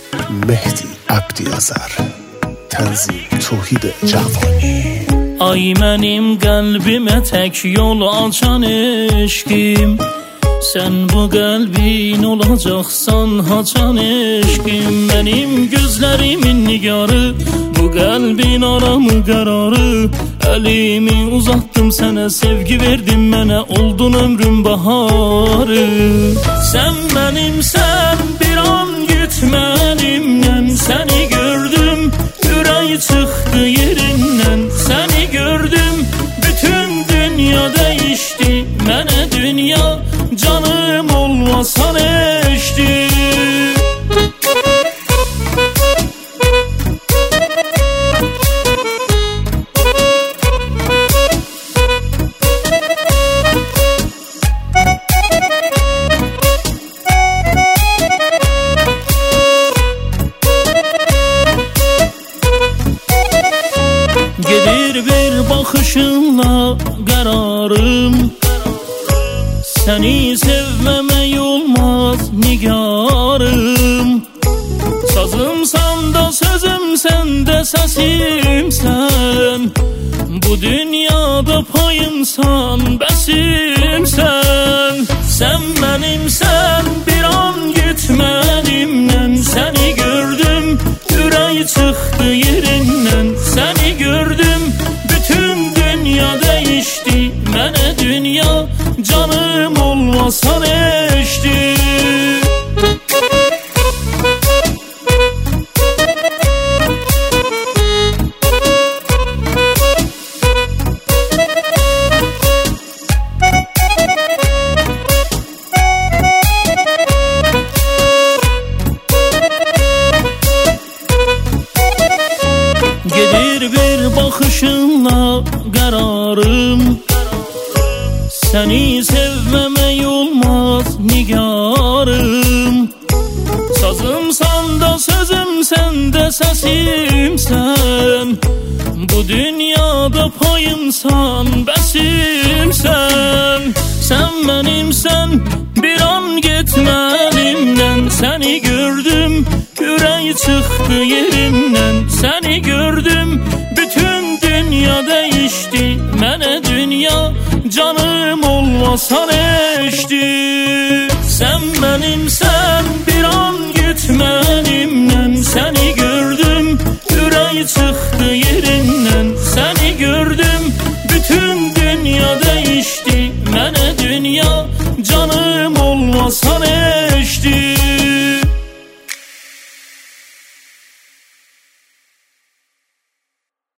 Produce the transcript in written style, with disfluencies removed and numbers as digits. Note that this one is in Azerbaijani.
Mehdi Abdiyazar, Tənzim Tuhid Cavani. Ay mənim qəlbimə tək yol açan eşqim, sən bu qəlbin olacaqsan haçan eşqim. Mənim gözlərimin nigarı, bu qəlbin aramı qərarı. Əlimi uzatdım sənə, sevgi verdim mənə, oldun ömrüm baharı. Sən mənimsən, bir an gitmənimdən səni gördüm, ürək çıxdı yerindən səni gördüm. Bütün dünya dəyişdi, mənə dünya canım olmasan eşdi. Gedir bir baxışınla qərarım, səni sevməmək olmaz nigarım. Sazımsan da sözümsən də səsimsən, bu dünyada payımsan, bəsimsən. Sən mənimsən, bir an gitmənimdən səni gördüm, ürək çıxdı yerindən səni gördüm. Bütün dünya dəyişdi, mənə dünya canım olmasan eşdi. Gedir bir baxışınla qərarım, səni sevməmək olmaz nigarım. Sazımsan da sözümsən də səsimsən, bu dünyada payımsan, bəsimsən. Sən mənimsən, bir an getmənimdən səni gördüm, ürək çıxdı yerindən səni gördüm. Bütün dünya dəyişdi, mənə dünya canım olmasan eşdi. Sən mənimsən,